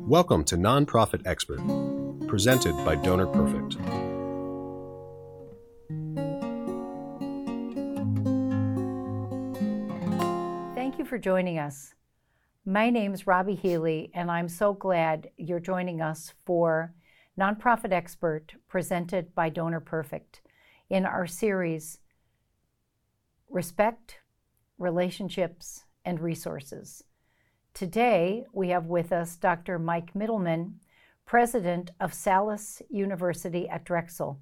Welcome to Nonprofit Expert, presented by Donor Perfect. Thank you for joining us. My name is Robbie Healy, and I'm so glad you're joining us for Nonprofit Expert, presented by Donor Perfect, in our series, Respect, Relationships, and Resources. Today, we have with us Dr. Mike Middleman, president of Salus University at Drexel.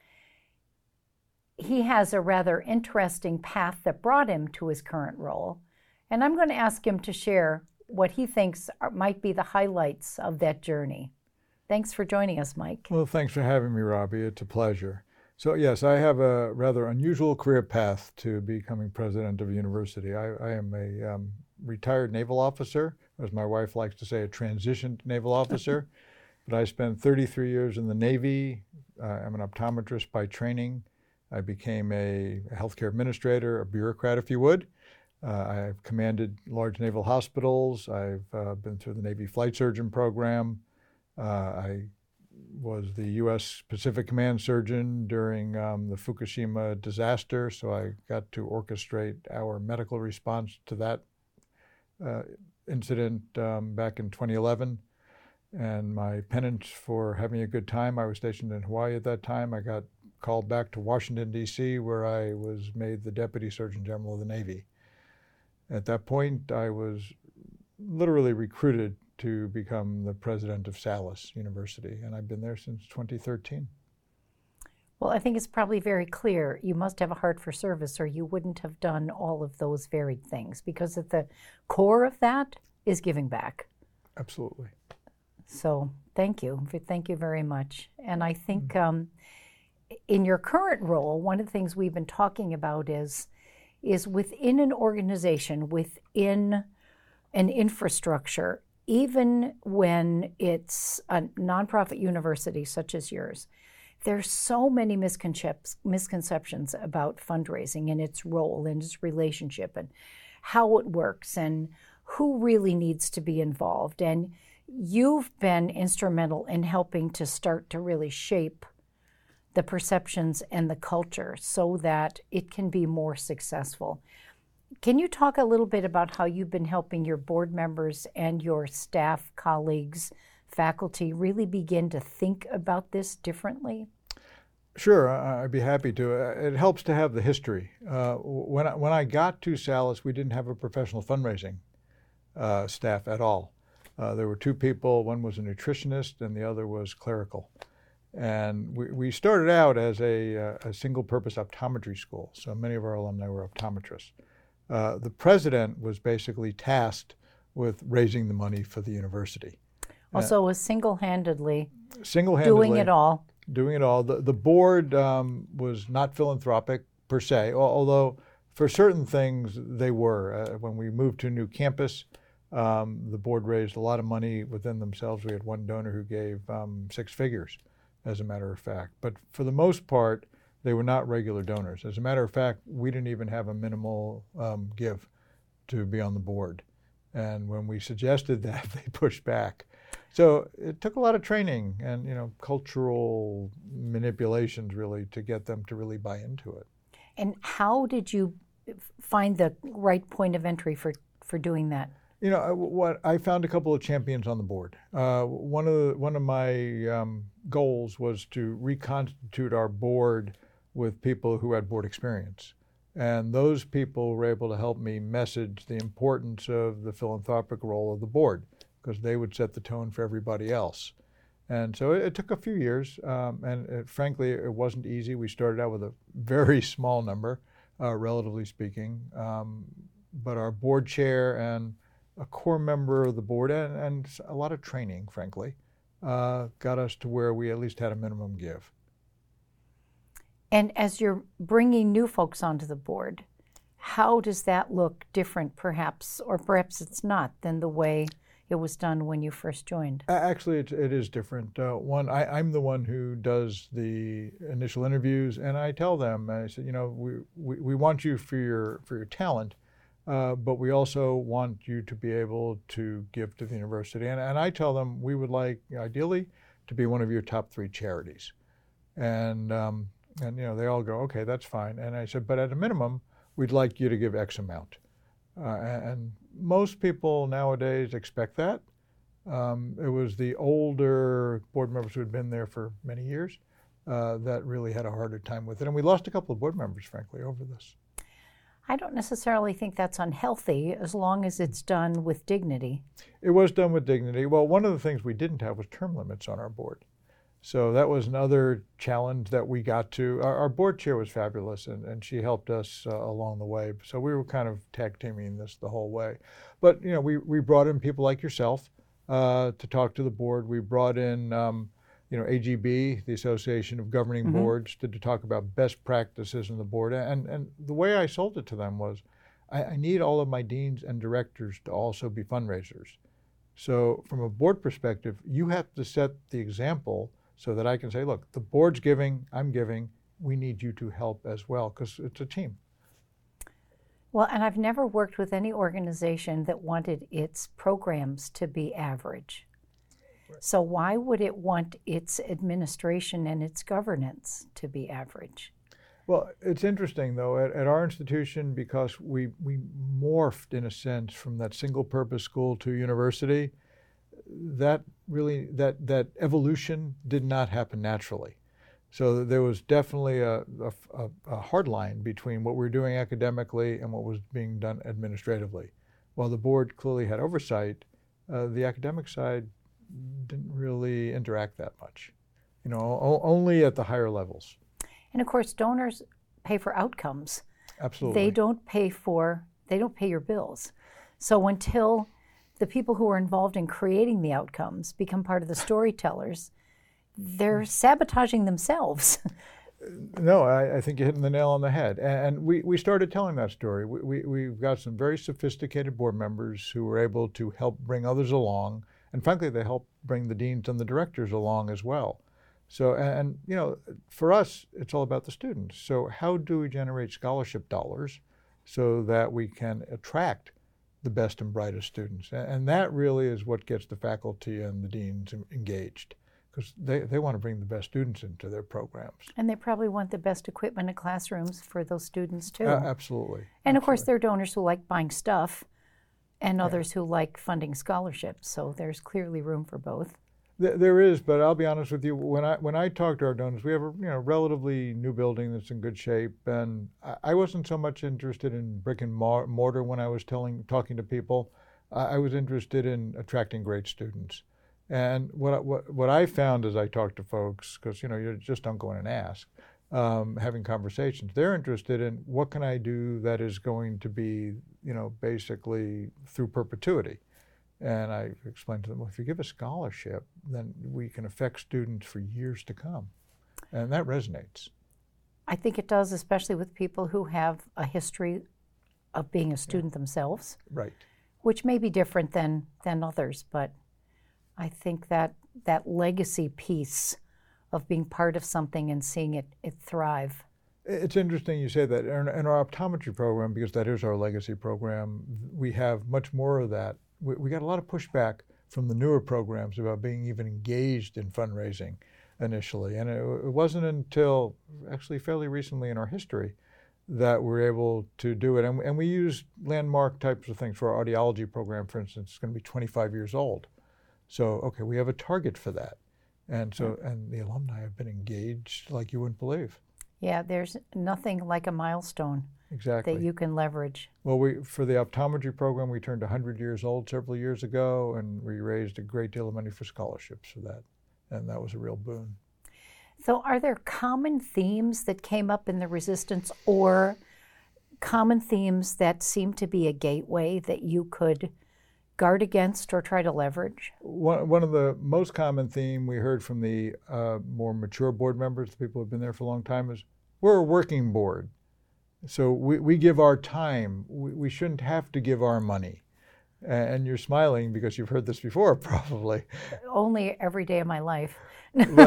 He has a rather interesting path that brought him to his current role, and I'm going to ask him to share what he thinks might be the highlights of that journey. Thanks for joining us, Mike. Well, thanks for having me, Robbie. It's a pleasure. So yes, I have a rather unusual career path to becoming president of a university. I am a retired naval officer, as my wife likes to say, a transitioned naval officer. But I spent 33 years in the Navy. I'm an optometrist by training. I became a healthcare administrator, a bureaucrat, if you would. I've commanded large naval hospitals. I've been through the Navy Flight Surgeon Program. I was the U.S. Pacific Command surgeon during the Fukushima disaster, so I got to orchestrate our medical response to that incident back in 2011. And my penance for having a good time, I was stationed in Hawaii at that time. I got called back to Washington, D.C., where I was made the Deputy Surgeon General of the Navy. At that point, I was literally recruited to become the president of Salus University, and I've been there since 2013. Well, I think it's probably very clear you must have a heart for service, or you wouldn't have done all of those varied things, because at the core of that is giving back. Absolutely. So thank you. Thank you very much. And I think in your current role, one of the things we've been talking about is within an organization, within an infrastructure, even when it's a nonprofit university such as yours, there's so many misconceptions about fundraising and its role and its relationship and how it works and who really needs to be involved. And you've been instrumental in helping to start to really shape the perceptions and the culture so that it can be more successful. Can you talk a little bit about how you've been helping your board members and your staff, colleagues, faculty really begin to think about this differently? Sure, I'd be happy to. It helps to have the history. When I got to Salus, we didn't have a professional fundraising staff at all. There were two people. One was a nutritionist and the other was clerical. And we started out as a single-purpose optometry school, so many of our alumni were optometrists. The president was basically tasked with raising the money for the university. Also was single-handedly doing it all. Doing it all. The board was not philanthropic per se, although for certain things they were. When we moved to a new campus, the board raised a lot of money within themselves. We had one donor who gave 6 figures, as a matter of fact. But for the most part, they were not regular donors. As a matter of fact, we didn't even have a minimal give to be on the board. And when we suggested that, they pushed back. So it took a lot of training and cultural manipulations really to get them to really buy into it. And how did you find the right point of entry for doing that? What I found a couple of champions on the board. One of my goals was to reconstitute our board with people who had board experience. And those people were able to help me message the importance of the philanthropic role of the board, because they would set the tone for everybody else. And so it took a few years, and frankly, it wasn't easy. We started out with a very small number, relatively speaking, but our board chair and a core member of the board and a lot of training, frankly, got us to where we at least had a minimum give. And as you're bringing new folks onto the board, how does that look different perhaps, or perhaps it's not, than the way it was done when you first joined? Actually, it is different. I'm the one who does the initial interviews, and I tell them, I said, we want you for your talent, but we also want you to be able to give to the university. And I tell them we would like, ideally, to be one of your top 3 charities. And they all go, okay, that's fine. And I said, but at a minimum, we'd like you to give X amount. And most people nowadays expect that. It was the older board members who had been there for many years that really had a harder time with it. And we lost a couple of board members, frankly, over this. I don't necessarily think that's unhealthy as long as it's done with dignity. It was done with dignity. Well, one of the things we didn't have was term limits on our board. So that was another challenge that we got to. Our board chair was fabulous, and she helped us along the way. So we were kind of tag teaming this the whole way. But we brought in people like yourself to talk to the board. We brought in AGB, the Association of Governing Boards, to talk about best practices in the board. And the way I sold it to them was, I need all of my deans and directors to also be fundraisers. So from a board perspective, you have to set the example so that I can say, look, the board's giving, I'm giving, we need you to help as well, because it's a team. Well, and I've never worked with any organization that wanted its programs to be average. Right. So why would it want its administration and its governance to be average? Well, it's interesting, though, at our institution, because we morphed, in a sense, from that single-purpose school to university, that evolution did not happen naturally. So there was definitely a hard line between what we were doing academically and what was being done administratively. While the board clearly had oversight, the academic side didn't really interact that much, only at the higher levels. And of course, donors pay for outcomes. Absolutely. They don't pay your bills. So until the people who are involved in creating the outcomes become part of the storytellers, they're sabotaging themselves. No, I think you're hitting the nail on the head. And we started telling that story. We've got some very sophisticated board members who were able to help bring others along. And frankly, they help bring the deans and the directors along as well. So, and for us, it's all about the students. So how do we generate scholarship dollars so that we can attract the best and brightest students? And that really is what gets the faculty and the deans engaged, because they want to bring the best students into their programs. And they probably want the best equipment in classrooms for those students too. Absolutely. And of course, there are donors who like buying stuff and others who like funding scholarships. So there's clearly room for both. There is, but I'll be honest with you. When I talk to our donors, we have a relatively new building that's in good shape, and I wasn't so much interested in brick and mortar when I was talking to people. I was interested in attracting great students, and what I found as I talked to folks, because you just don't go in and ask, having conversations. They're interested in what can I do that is going to be basically through perpetuity. And I explained to them, well, if you give a scholarship, then we can affect students for years to come. And that resonates. I think it does, especially with people who have a history of being a student themselves. Right. Which may be different than others, but I think that legacy piece of being part of something and seeing it thrive. It's interesting you say that. In our optometry program, because that is our legacy program, we have much more of that. We got a lot of pushback from the newer programs about being even engaged in fundraising initially. And it wasn't until actually fairly recently in our history that we're able to do it. And we use landmark types of things. For our audiology program, for instance, it's going to be 25 years old. So, okay, we have a target for that. And so, and the alumni have been engaged like you wouldn't believe. Yeah, there's nothing like a milestone. Exactly. That you can leverage. Well, for the optometry program, we turned 100 years old several years ago, and we raised a great deal of money for scholarships for that. And that was a real boon. So are there common themes that came up in the resistance, or common themes that seem to be a gateway that you could guard against or try to leverage? One of the most common theme we heard from the more mature board members, the people who have been there for a long time, is we're a working board. So we give our time. We shouldn't have to give our money. And you're smiling because you've heard this before, probably. Only every day of my life. and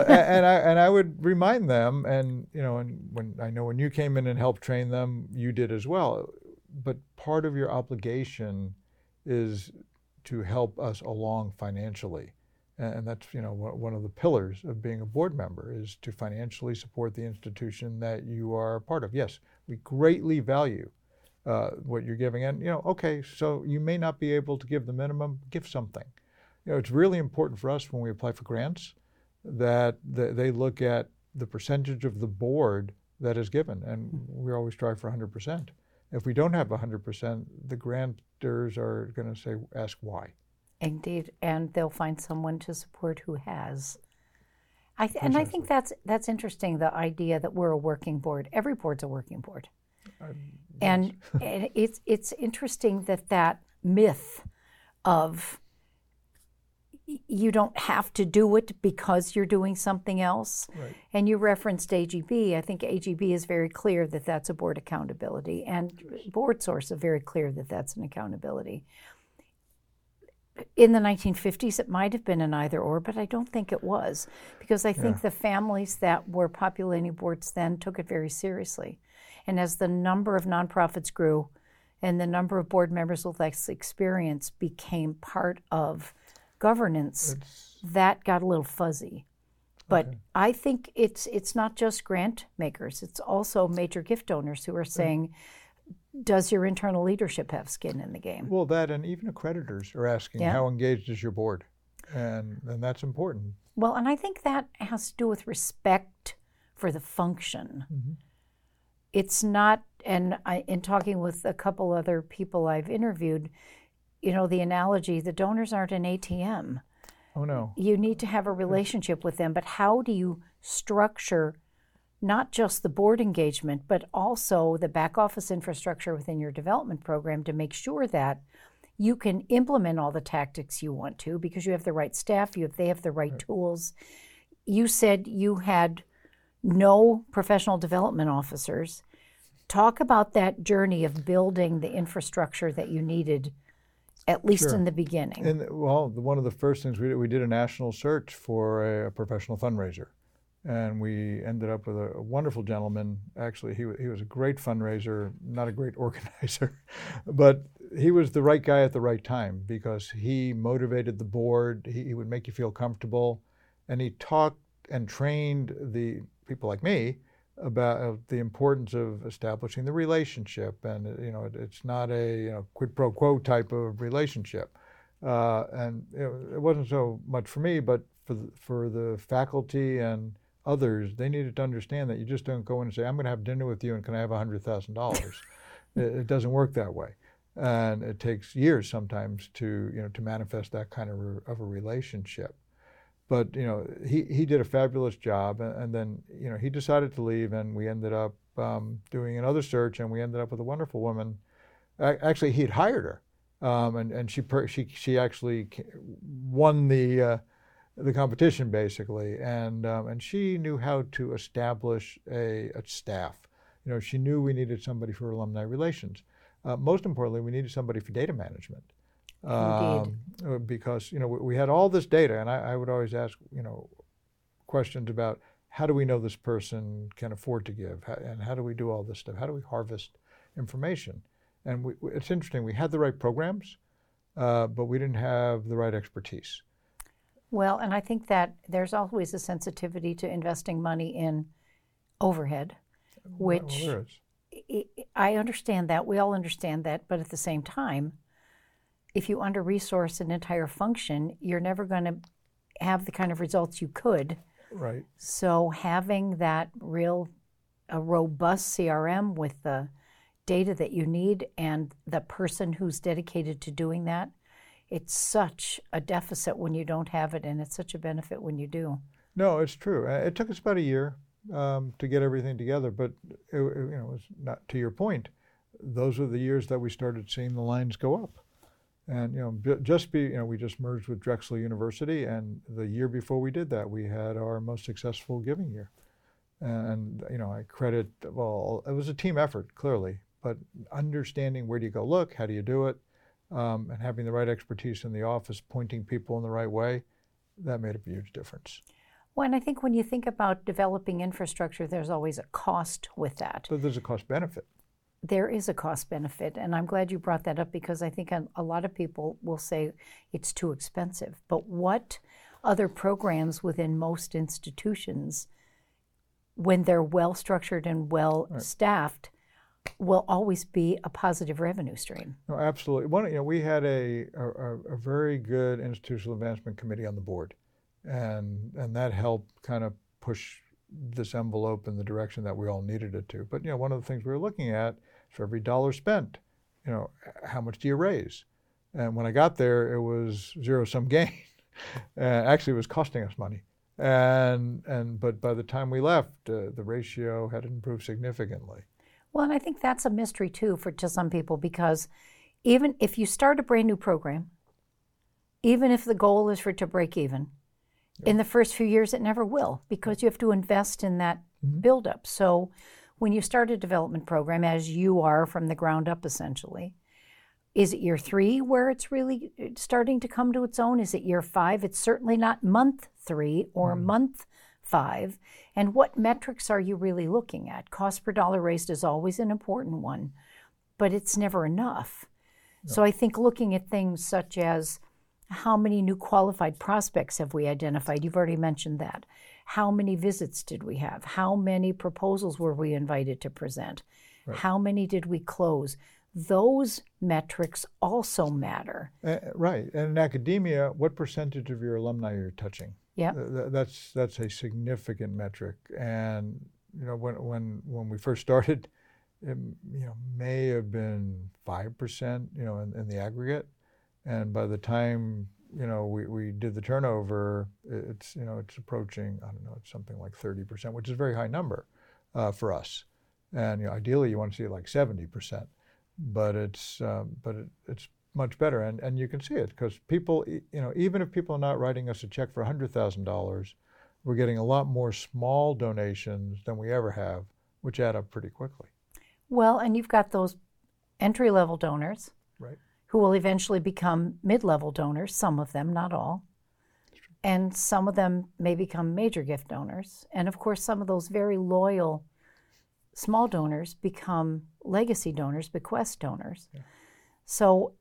I would remind them, and when you came in and helped train them, you did as well. but part of your obligation is to help us along financially. And that's, one of the pillars of being a board member is to financially support the institution that you are a part of. Yes, we greatly value what you're giving. And, okay, so you may not be able to give the minimum, give something. It's really important for us when we apply for grants that they look at the percentage of the board that is given. And we always strive for 100%. If we don't have 100%, the grantors are going to ask why. Indeed, and they'll find someone to support who has. I think that's interesting, the idea that we're a working board. Every board's a working board. And it's interesting that myth of you don't have to do it because you're doing something else. Right. And you referenced AGB. I think AGB is very clear that that's a board accountability, and Board Source is very clear that that's an accountability. In the 1950s, it might have been an either or, but I don't think it was, because I think the families that were populating boards then took it very seriously. And as the number of nonprofits grew and the number of board members with less experience became part of governance, that got a little fuzzy. But I think it's not just grant makers, it's also major gift donors who are saying, does your internal leadership have skin in the game? Well, that, and even accreditors are asking, how engaged is your board? And that's important. Well, and I think that has to do with respect for the function. Mm-hmm. It's not, and in talking with a couple other people I've interviewed, the analogy, the donors aren't an ATM. Oh, no. You need to have a relationship with them, but how do you structure not just the board engagement, but also the back office infrastructure within your development program to make sure that you can implement all the tactics you want to because you have the right staff, they have the right tools. You said you had no professional development officers. Talk about that journey of building the infrastructure that you needed, at least in the beginning. And one of the first things we did a national search for a professional fundraiser. And we ended up with a wonderful gentleman. Actually, he was a great fundraiser, not a great organizer, but he was the right guy at the right time because he motivated the board. He would make you feel comfortable, and he talked and trained the people like me about the importance of establishing the relationship. And it's not a quid pro quo type of relationship. And it wasn't so much for me, but for the faculty and others, they needed to understand that you just don't go in and say, I'm going to have dinner with you and can I have $100,000? It doesn't work that way. And it takes years sometimes to manifest that kind of a relationship. But, he did a fabulous job, and then, he decided to leave, and we ended up doing another search, and we ended up with a wonderful woman. Actually, he had hired her, and she actually won the competition basically, and she knew how to establish a staff. She knew we needed somebody for alumni relations. Most importantly, we needed somebody for data management. Indeed. Because we had all this data, and I would always ask questions about how do we know this person can afford to give, and how do we do all this stuff? How do we harvest information? And it's interesting. We had the right programs, but we didn't have the right expertise. Well, and I think that there's always a sensitivity to investing money in overhead, which I understand that. We all understand that. But at the same time, if you under-resource an entire function, you're never going to have the kind of results you could. Right. So having that a robust CRM with the data that you need and the person who's dedicated to doing that, it's such a deficit when you don't have it, and it's such a benefit when you do. No, it's true. It took us about a year to get everything together, but it was not, to your point, those were the years that we started seeing the lines go up. And we just merged with Drexel University, and the year before we did that, we had our most successful giving year. And I credit, it was a team effort, clearly, but understanding where do you go look, how do you do it, and having the right expertise in the office, pointing people in the right way, that made a huge difference. Well, and I think when you think about developing infrastructure, there's always a cost with that. But there's a cost benefit. there is a cost benefit, and I'm glad you brought that up because I think a lot of people will say it's too expensive. But what other programs within most institutions, when they're well structured and well staffed, will always be a positive revenue stream? No, absolutely. We had a very good institutional advancement committee on the board, and that helped kind of push this envelope in the direction that we all needed it to. But one of the things we were looking at is for every dollar spent, how much do you raise? And when I got there, it was zero-sum game. Actually, it was costing us money. But by the time we left, the ratio had improved significantly. Well, and I think that's a mystery too to some people, because even if you start a brand new program, even if the goal is for it to break even, in the first few years it never will, because you have to invest in that buildup. So when you start a development program, as you are from the ground up essentially, is it year 3 where it's really starting to come to its own? Is it year 5? It's certainly not month 3 or month 5. And what metrics are you really looking at? Cost per dollar raised is always an important one, but it's never enough. No. So I think looking at things such as how many new qualified prospects have we identified? You've already mentioned that. How many visits did we have? How many proposals were we invited to present? Right. How many did we close? Those metrics also matter. Right. And in academia, what percentage of your alumni are you touching? Yeah. That's a significant metric. And when we first started, it may have been 5%, in the aggregate. And by the time we did the turnover, it's approaching, it's something like 30%, which is a very high number for us. And ideally you want to see it like 70%, but it's much better. And you can see it because people, even if people are not writing us a check for $100,000, we're getting a lot more small donations than we ever have, which add up pretty quickly. Well, and you've got those entry-level donors. Right. Who will eventually become mid-level donors, some of them, not all. And some of them may become major gift donors. And of course, some of those very loyal small donors become legacy donors, bequest donors. Yeah. So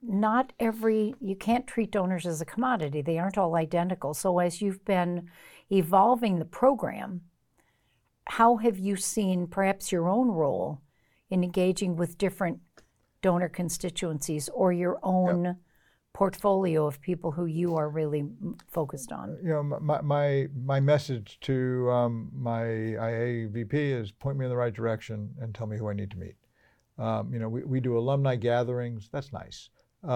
you can't treat donors as a commodity. They aren't all identical. So as you've been evolving the program, how have you seen perhaps your own role in engaging with different donor constituencies or your own portfolio of people who you are really focused on? My message to my IA VP is point me in the right direction and tell me who I need to meet. We do alumni gatherings. That's nice.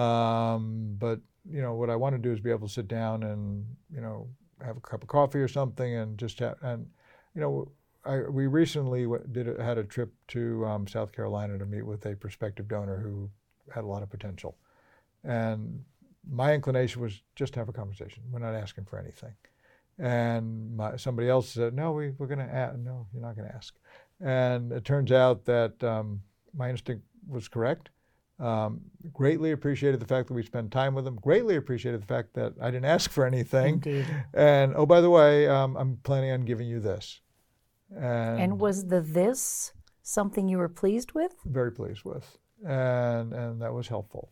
But what I want to do is be able to sit down and have a cup of coffee or something and just chat. And we recently had a trip to South Carolina to meet with a prospective donor who had a lot of potential. And my inclination was just to have a conversation. We're not asking for anything. And somebody else said, no, we're going to ask. No, you're not going to ask. And it turns out that my instinct was correct. Greatly appreciated the fact that we spent time with them. Greatly appreciated the fact that I didn't ask for anything. Indeed. And, oh, by the way, I'm planning on giving you this. And was this something you were pleased with? Very pleased with, and that was helpful.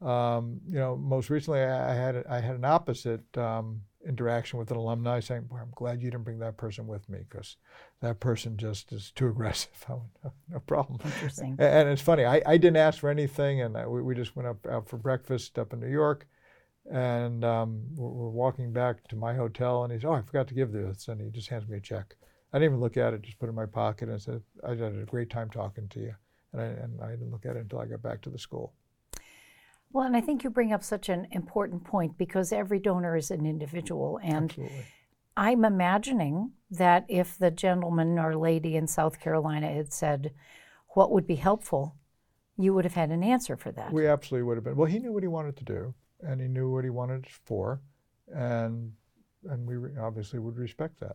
Most recently, I had an opposite interaction with an alumni saying, "Boy, I'm glad you didn't bring that person with me because that person just is too aggressive." I went, no problem. Interesting. And it's funny. I didn't ask for anything, and we just went out for breakfast up in New York, and we're walking back to my hotel, and he said, "Oh, I forgot to give this," and he just hands me a check. I didn't even look at it, just put it in my pocket and said, I had a great time talking to you. And I didn't look at it until I got back to the school. Well, and I think you bring up such an important point because every donor is an individual. And absolutely. I'm imagining that if the gentleman or lady in South Carolina had said, what would be helpful, you would have had an answer for that. We absolutely would have been. Well, he knew what he wanted to do, and he knew what he wanted it for, and we obviously would respect that.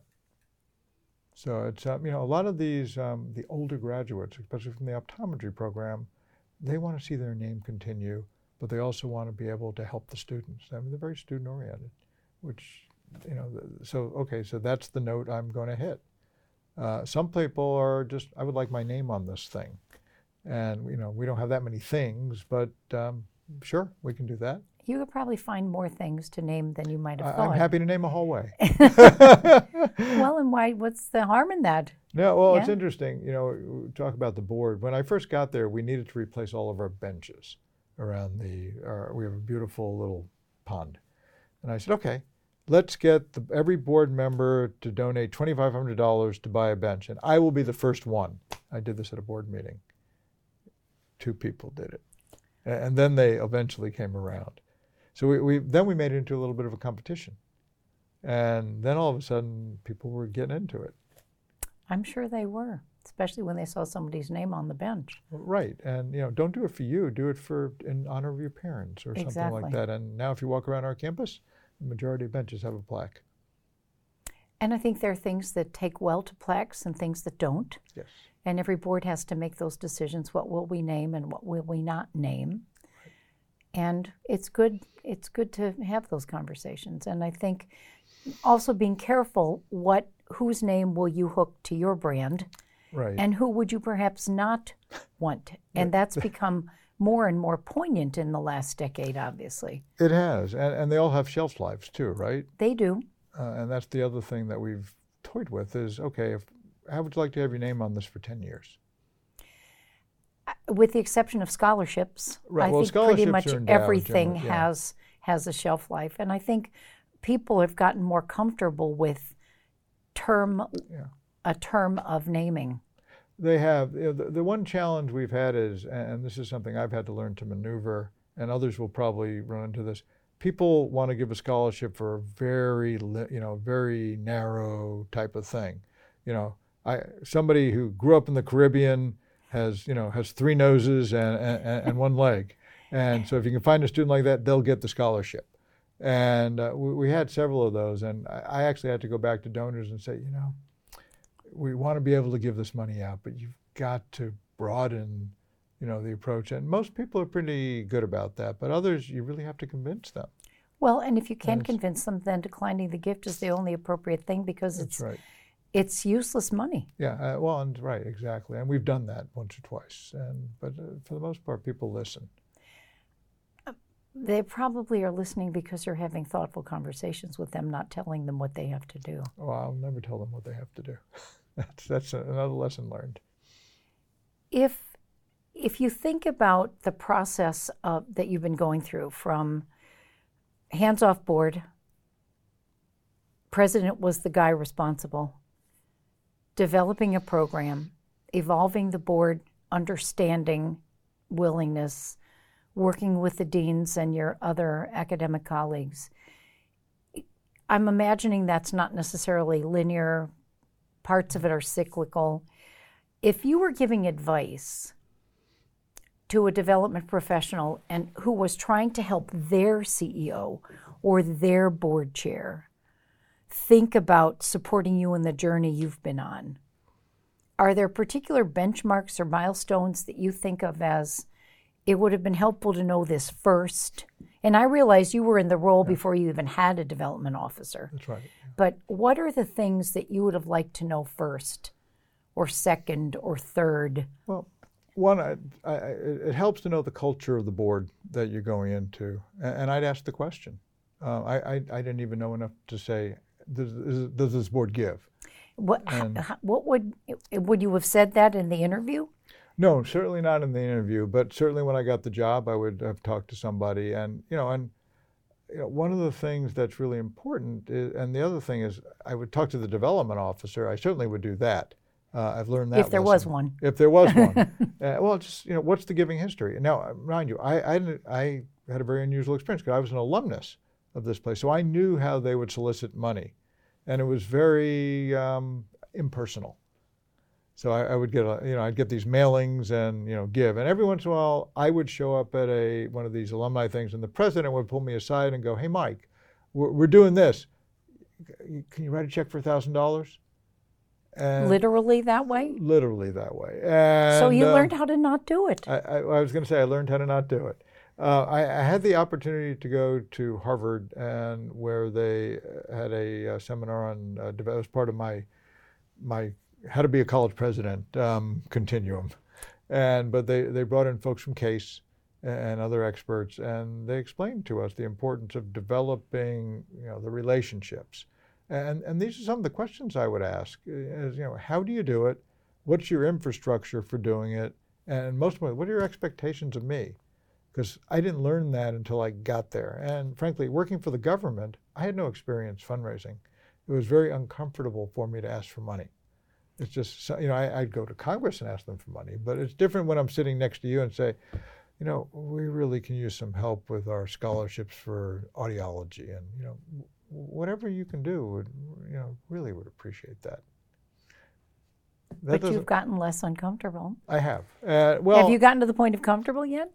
So it's, a lot of these, the older graduates, especially from the optometry program, they want to see their name continue, but they also want to be able to help the students. I mean, they're very student-oriented, which, so that's the note I'm going to hit. Some people are just, I would like my name on this thing. And we don't have that many things, but sure, we can do that. You could probably find more things to name than you might have I'm thought. happy to name a hallway. Well, and what's the harm in that? No, well, Yeah. It's interesting. We talk about the board. When I first got there, we needed to replace all of our benches around we have a beautiful little pond. And I said, okay, let's get every board member to donate $2,500 to buy a bench, and I will be the first one. I did this at a board meeting. 2 people did it. And then they eventually came around. So we made it into a little bit of a competition. And then all of a sudden, people were getting into it. I'm sure they were, especially when they saw somebody's name on the bench. Right. And, don't do it for you. Do it in honor of your parents or something Exactly. like that. And now if you walk around our campus, the majority of benches have a plaque. And I think there are things that take well to plaques and things that don't. Yes. And every board has to make those decisions. What will we name and what will we not name? And it's good to have those conversations. And I think also being careful whose name will you hook to your brand, Right. and who would you perhaps not want. And that's become more and more poignant in the last decade, obviously. It has. And they all have shelf lives too, right? They do. And that's the other thing that we've toyed with is, okay, how would you like to have your name on this for 10 years? With the exception of scholarships, Right. I Well, think pretty scholarships much are endowed everything generally, yeah. has a shelf life. And I think people have gotten more comfortable with a term of naming. They have. The one challenge we've had is, and this is something I've had to learn to maneuver, and others will probably run into this, people want to give a scholarship for a very narrow type of thing. Somebody who grew up in the Caribbean has 3 noses and 1 leg. And so if you can find a student like that, they'll get the scholarship. And we had several of those, and I actually had to go back to donors and say, we want to be able to give this money out, but you've got to broaden, the approach. And most people are pretty good about that, but others, you really have to convince them. Well, and if you can convince them, then declining the gift is the only appropriate thing because That's right. It's useless money. Yeah, right, exactly. And we've done that once or twice. But for the most part, people listen. They probably are listening because you're having thoughtful conversations with them, not telling them what they have to do. Oh, I'll never tell them what they have to do. That's another lesson learned. If you think about the process that you've been going through from hands-off board, president was the guy responsible, developing a program, evolving the board, understanding willingness, working with the deans and your other academic colleagues. I'm imagining that's not necessarily linear. Parts of it are cyclical. If you were giving advice to a development professional and who was trying to help their CEO or their board chair think about supporting you in the journey you've been on, are there particular benchmarks or milestones that you think of as it would have been helpful to know this first? And I realize you were in the role before you even had a development officer. That's right. But what are the things that you would have liked to know first or second or third? Well, one, it helps to know the culture of the board that you're going into. And I'd ask the question. I didn't even know enough to say, does this board give? What would you have said that in the interview? No, certainly not in the interview, but certainly when I got the job, I would have talked to somebody. And, one of the things that's really important is, and the other thing is, I would talk to the development officer. I certainly would do that. I've learned that If there was one. If there was one. Well, just, what's the giving history? Now, mind you, I had a very unusual experience because I was an alumnus of this place. So I knew how they would solicit money. And it was very impersonal. So I would get, I'd get these mailings and, give. And every once in a while, I would show up at one of these alumni things, and the president would pull me aside and go, "Hey, Mike, we're doing this. Can you write a check for $1,000?" Literally that way? Literally that way. And, so you learned how to not do it. I was going to say I learned how to not do it. I had the opportunity to go to Harvard, and where they had a seminar on as part of my how to be a college president continuum, But they brought in folks from CASE and other experts, and they explained to us the importance of developing, the relationships. And these are some of the questions I would ask: is, how do you do it? What's your infrastructure for doing it? And most importantly, what are your expectations of me? Because I didn't learn that until I got there. And frankly, working for the government, I had no experience fundraising. It was very uncomfortable for me to ask for money. It's just, I'd go to Congress and ask them for money, but it's different when I'm sitting next to you and say, we really can use some help with our scholarships for audiology, and, whatever you can do would, really would appreciate that. But you've gotten less uncomfortable. I have. Have you gotten to the point of comfortable yet?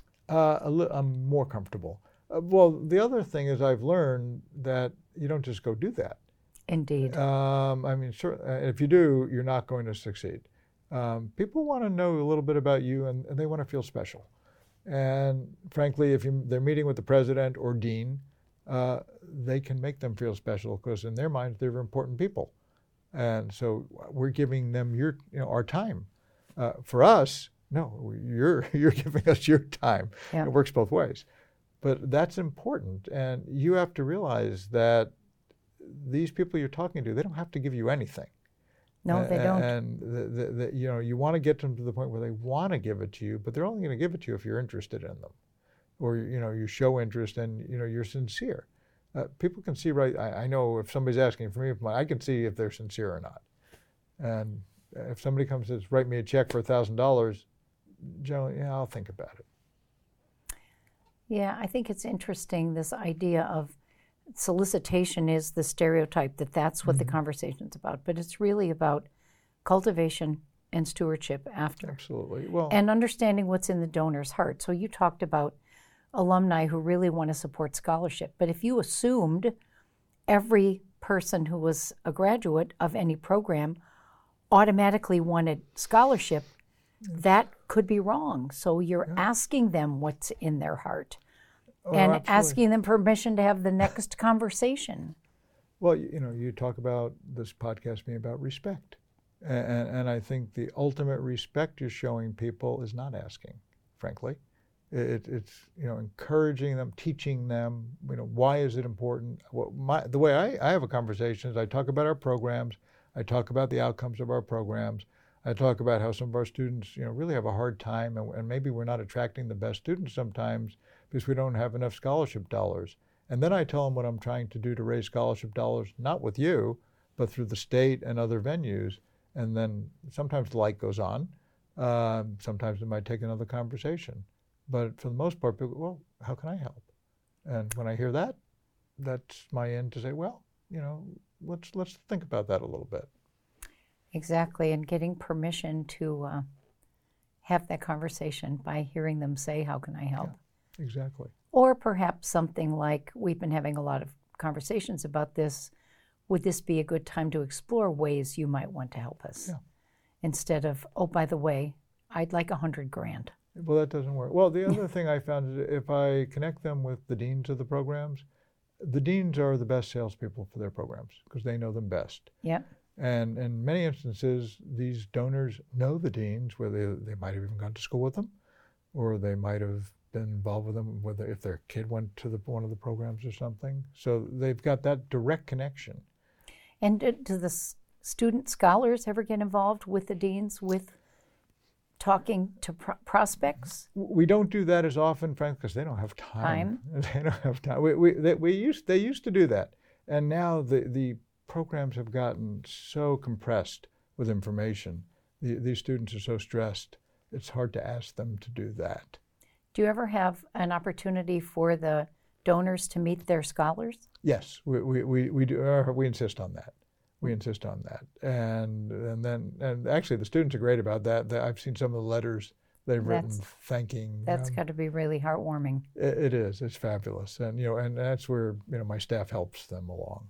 I'm more comfortable. Well, the other thing is I've learned that you don't just go do that. Indeed. Sure, if you do, you're not going to succeed. People want to know a little bit about you, and they want to feel special. And frankly, if they're meeting with the president or dean, they can make them feel special because in their minds, they're important people. And so we're giving them our time. For us, no, you're giving us your time. Yeah. It works both ways. But that's important. And you have to realize that these people you're talking to, they don't have to give you anything. No, they don't. And you want to get them to the point where they want to give it to you, but they're only going to give it to you if you're interested in them, or you show interest and you're sincere. People can see I know if somebody's asking for me, I can see if they're sincere or not. And if somebody comes and says, "Write me a check for $1,000," generally, I'll think about it. Yeah, I think it's interesting, this idea of solicitation is the stereotype that's what the conversation's about, but it's really about cultivation and stewardship after. Absolutely. Well, and understanding what's in the donor's heart. So you talked about alumni who really want to support scholarship, but if you assumed every person who was a graduate of any program automatically wanted scholarship, that could be wrong. So you're asking them what's in their heart. And absolutely. Asking them permission to have the next conversation. Well, you talk about this podcast being about respect. And I think the ultimate respect you're showing people is not asking, frankly. It's encouraging them, teaching them, why is it important? The way I have a conversation is I talk about our programs, I talk about the outcomes of our programs, I talk about how some of our students really have a hard time, and maybe we're not attracting the best students sometimes because we don't have enough scholarship dollars. And then I tell them what I'm trying to do to raise scholarship dollars, not with you, but through the state and other venues. And then sometimes the light goes on. Sometimes it might take another conversation. But for the most part, people go, well, how can I help? And when I hear that, that's my end to say, well, let's think about that a little bit. Exactly, and getting permission to have that conversation by hearing them say, how can I help? Yeah, exactly. Or perhaps something like, we've been having a lot of conversations about this, would this be a good time to explore ways you might want to help us? Yeah. Instead of, oh, by the way, I'd like $100,000. Well, that doesn't work. Well, the other thing I found is if I connect them with the deans of the programs, the deans are the best salespeople for their programs because they know them best. Yep. And in many instances, these donors know the deans, where they might have even gone to school with them, or they might have been involved with them, whether if their kid went to one of the programs or something. So they've got that direct connection. And do the student scholars ever get involved with the deans with talking to prospects? We don't do that as often, frankly, because they don't have time. They don't have time. They used to do that, and now the programs have gotten so compressed with information. These students are so stressed, it's hard to ask them to do that. Do you ever have an opportunity for the donors to meet their scholars? Yes, we do. We insist on that. We insist on that. And actually the students are great about that. I've seen some of the letters they've written thanking. That's got to be really heartwarming. It is. It's fabulous. And and that's where my staff helps them along.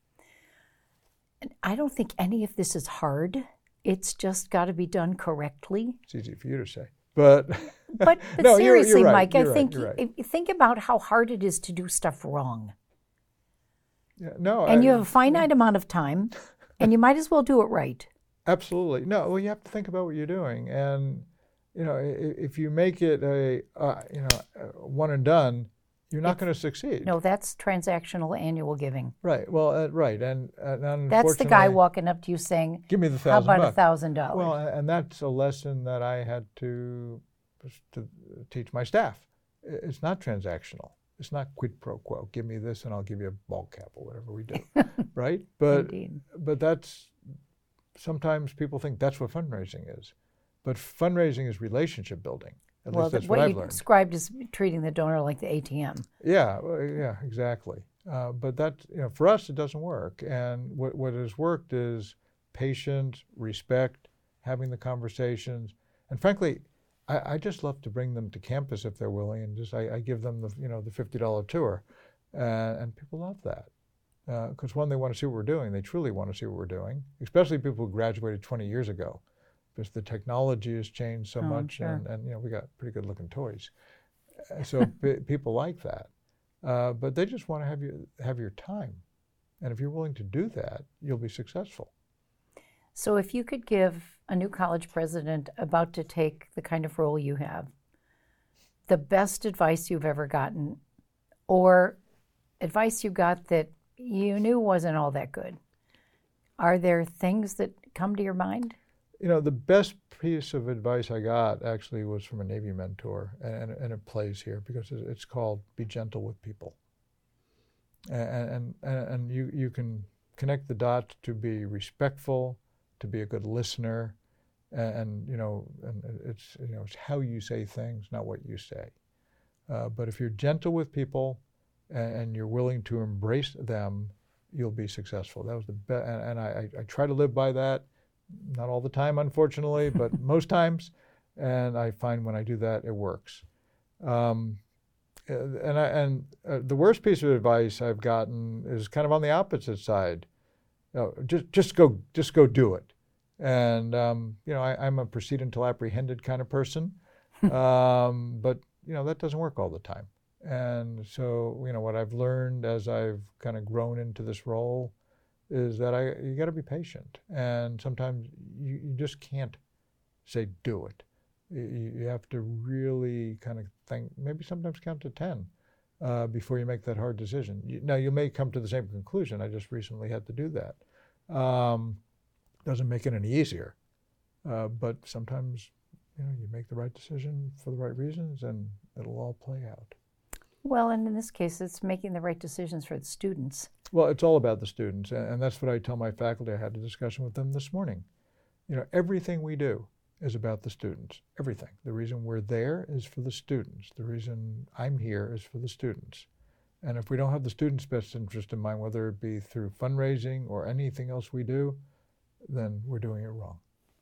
I don't think any of this is hard. It's just got to be done correctly. It's easy for you to say, but no, seriously, you're right. Mike, I think think about how hard it is to do stuff wrong. Yeah, no, and you have a finite amount of time, and you might as well do it right. Absolutely. No, well, you have to think about what you're doing, and if you make it a one and done, you're not going to succeed. No, that's transactional annual giving. Right. Well, right, and that's the guy walking up to you saying, "Give me the $1,000. How about $1,000?" Well, and that's a lesson that I had to teach my staff. It's not transactional. It's not quid pro quo. Give me this, and I'll give you a ball cap or whatever we do, right? But that's sometimes people think that's what fundraising is, but fundraising is relationship building. At least that's what I've learned. What you described is treating the donor like the ATM. Yeah, exactly. But that, for us, it doesn't work. And what has worked is patience, respect, having the conversations, and frankly, I just love to bring them to campus if they're willing, and I give them the $50 tour, and people love that because one, they want to see what we're doing. They truly want to see what we're doing, especially people who graduated 20 years ago. Because the technology has changed so much, sure. and we got pretty good looking toys, so people like that. But they just want to have your time, and if you're willing to do that, you'll be successful. So if you could give a new college president about to take the kind of role you have, the best advice you've ever gotten, or advice you got that you knew wasn't all that good, are there things that come to your mind? The best piece of advice I got actually was from a Navy mentor, and it plays here because it's called "Be gentle with people," and you can connect the dots to be respectful, to be a good listener, and it's how you say things, not what you say. But if you're gentle with people and you're willing to embrace them, you'll be successful. That was the best, and I try to live by that. Not all the time, unfortunately, but most times. And I find when I do that, it works. The worst piece of advice I've gotten is kind of on the opposite side. Just go do it. And I'm a proceed until apprehended kind of person, but that doesn't work all the time. And so what I've learned as I've kind of grown into this role is that you got to be patient, and sometimes you just can't say do it. You have to really kind of think, maybe sometimes count to 10 before you make that hard decision. Now you may come to the same conclusion. I just recently had to do that. Doesn't make it any easier, but sometimes you make the right decision for the right reasons, and it'll all play out. Well, and in this case, it's making the right decisions for the students. Well, it's all about the students, and that's what I tell my faculty. I had a discussion with them this morning. Everything we do is about the students, everything. The reason we're there is for the students. The reason I'm here is for the students. And if we don't have the students' best interest in mind, whether it be through fundraising or anything else we do, then we're doing it wrong.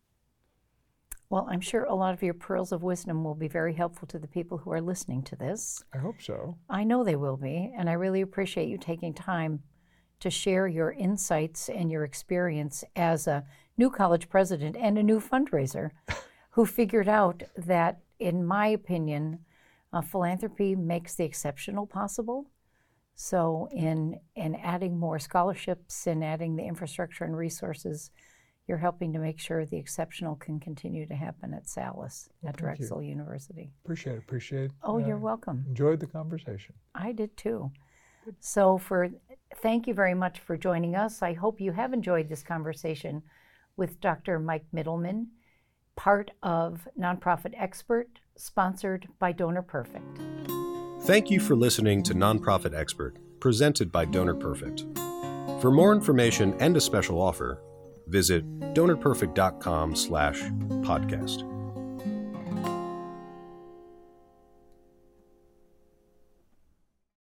Well, I'm sure a lot of your pearls of wisdom will be very helpful to the people who are listening to this. I hope so. I know they will be, and I really appreciate you taking time to share your insights and your experience as a new college president and a new fundraiser who figured out that, in my opinion, philanthropy makes the exceptional possible. So in adding more scholarships and adding the infrastructure and resources, you're helping to make sure the exceptional can continue to happen at Salus, at Drexel University. Appreciate it. Oh, you're welcome. Enjoyed the conversation. I did too. So thank you very much for joining us. I hope you have enjoyed this conversation with Dr. Mike Middleman, part of Nonprofit Expert, sponsored by Donor Perfect. Thank you for listening to Nonprofit Expert, presented by Donor Perfect. For more information and a special offer, visit donorperfect.com/podcast.